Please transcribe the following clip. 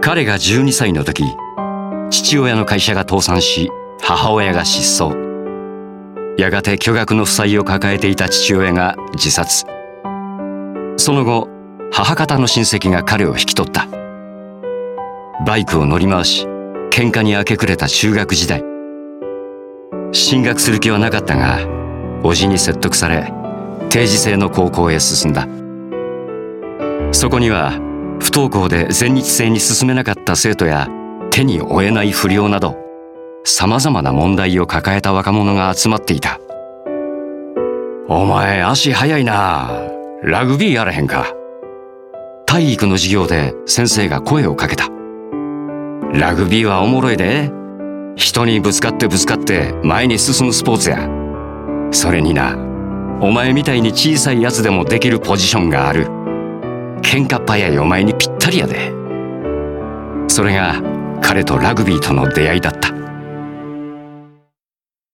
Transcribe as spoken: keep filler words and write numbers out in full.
彼がじゅうにさいの時、父親の会社が倒産し、母親が失踪。やがて巨額の負債を抱えていた父親が自殺。その後、母方の親戚が彼を引き取った。バイクを乗り回し、喧嘩に明け暮れた中学時代。進学する気はなかったが、叔父に説得され、定時制の高校へ進んだ。そこには、不登校で全日制に進めなかった生徒や、手に負えない不良など、様々な問題を抱えた若者が集まっていた。お前足速いな。ラグビーやらへんか。体育の授業で先生が声をかけた。ラグビーはおもろいで。人にぶつかってぶつかって前に進むスポーツや。それにな、お前みたいに小さいやつでもできるポジションがある。喧嘩っ早いお前にぴったりやで。それが彼とラグビーとの出会いだった。